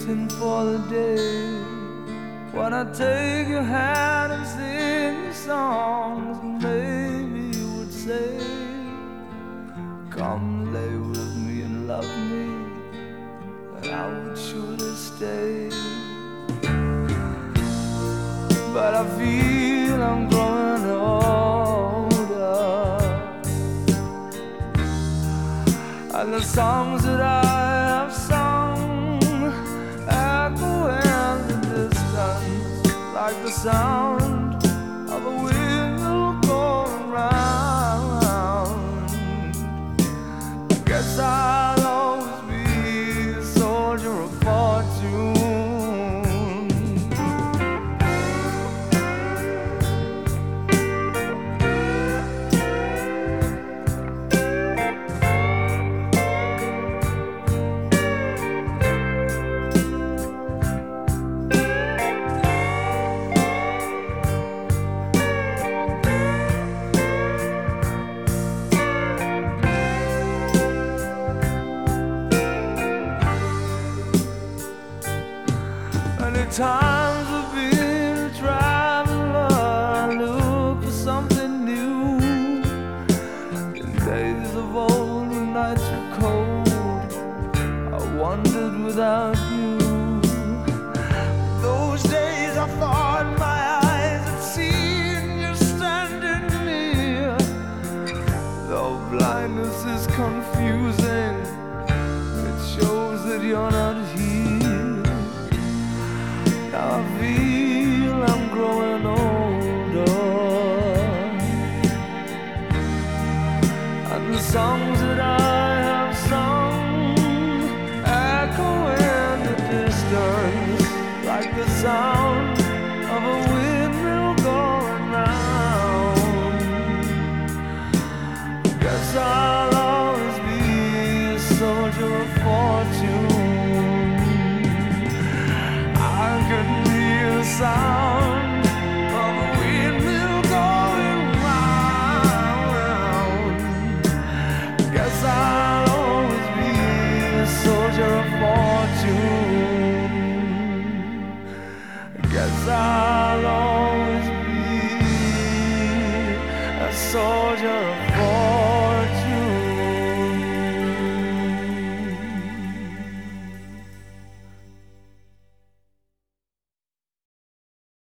waiting for the day when I take your hand and sing you songs, and maybe you would say, come lay with me and love me, and I would surely stay. But I feel I'm growing older, and the songs that I have sung echo in the distance like the sound of a wheel going round. I guess I'll always be a soldier of fortune. Many times I've been a traveler, I look for something new. In days of old when nights were cold, I wandered without you. Those days I thought my eyes had seen you standing near. Though blindness is confusing, it shows that you're not here. Now I feel I'm growing older, and the songs that I have sung echo in the distance like the sound of a windmill going round. Guess I'll always be a soldier of fortune. I can hear the sound of a windmill going round. Guess I'll always be a soldier of fortune. Guess I'll always be a soldier of fortune.